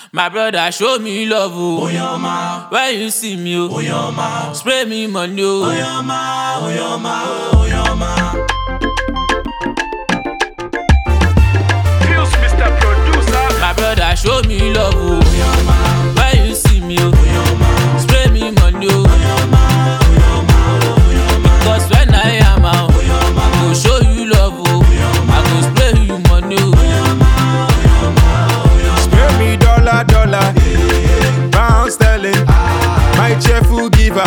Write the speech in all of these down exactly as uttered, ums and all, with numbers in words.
My brother, show me love, oh. Oyoma. When you see me, oh. Oyoma. Spray me money, oh. Oyoma, Oyoma, Oyoma. Feels Mister Producer. My brother, show me love, oh. Oyoma. When you see me, oh. Oyoma. Spray me money, oh. Oyoma, Oyoma, Oyoma. Because when I am out, Oyoma. I go show you love, oh. I go spray you money, oh. Oyoma, Oyoma, Oyoma. Spare me dollar, dollar, pound sterling, my cheerful giver.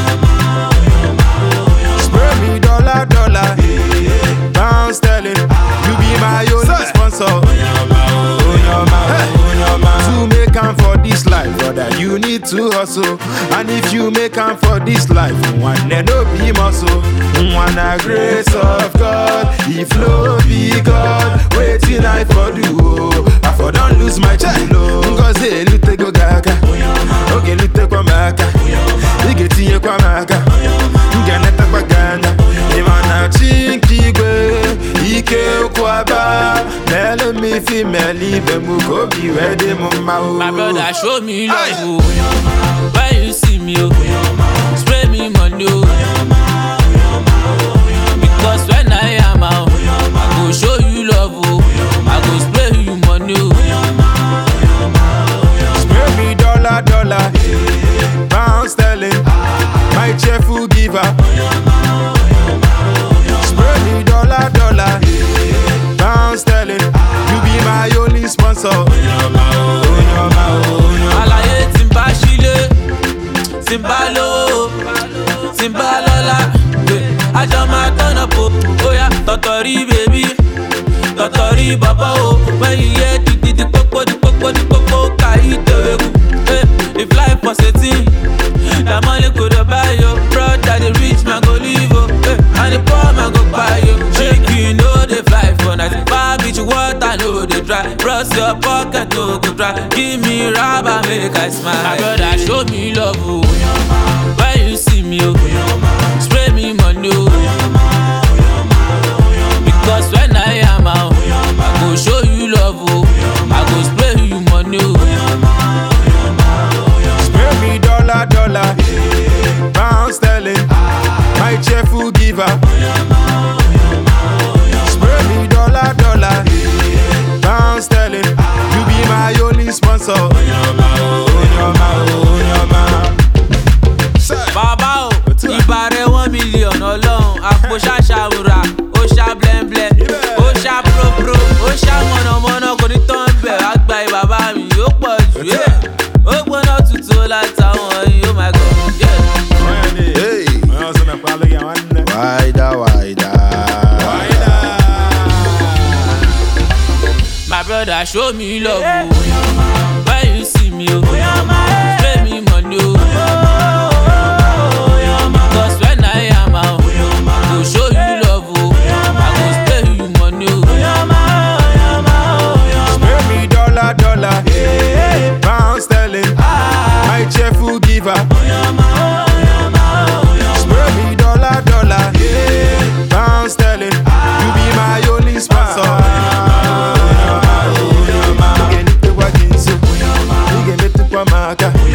Spare me dollar, dollar, pound sterling, you be my only sponsor. To make am for this life, brother, you need to hustle. And if you make am for this life, one day no be muscle. One a grace of God, if no be God, waiting I for do. I for don't lose my child. Cause hey, lute go gaga. Okay, lute kwa maka. Igeti ye kwa maka. Nganeta kwa ganda. Imana chinki gwe. Ike kwa ba. Mele mi fi meli be muko bi wedi mumma. My brother, show me love, oh. When you see me, oh. Spray me money, oh. Because when I am out, I go show you love, oh. I go spray you money, oh. Spare me dollar, dollar, pound sterling, my cheerful giver. Spare me dollar, dollar, pound sterling, you be my only sponsor. Alaye timba shile, timba lo, timba lola. Ajo ma turn up, oh yeah, totori baby, totori baba oh. When you hear the the the popo the popo the popo, kai teweku. If life was a thing, the money could buy you. Brother, the rich man go live, oh, and the poor man go buy you. Chicken know they fly for night, far beach water know they dry. Brush your pocket no go dry. Give me rubber make I smile. My brother, show me love, oh. When you see me, oh. Spray me money, oh. Because when I am out, I go show you love, oh. I go spray you money, oh. Spare me dollar, dollar, pound sterling, my cheerful giver. Spare me dollar, dollar, pound sterling, you be my only sponsor. Bàbá o, ìbàrẹ̀ one million ọlọ́run, àpò ṣàṣàwùrà, ó ṣá blẹ́ńblẹ́, ó ṣá própró, ó ṣá mọ̀nàmọ́ná, kò ní tán bẹ̀, wá gba ìbàbá mi, ó pọ̀ jù, yeah. Ó gbóná tutù látàwọn yìí, oh my God, yeah. Hey, wider, wider, My brother, show me love, oh. When you see me, oh. Spray me money, oh. Because when I am out, I go show you love, oh. I go spray you money, oh. spare me dollar, dollar, pound sterling, my cheerful giver. Spare me dollar, dollar, pound sterling, you be my only sponsor. Nige nipe wa ginsu, nige metu kwa maka.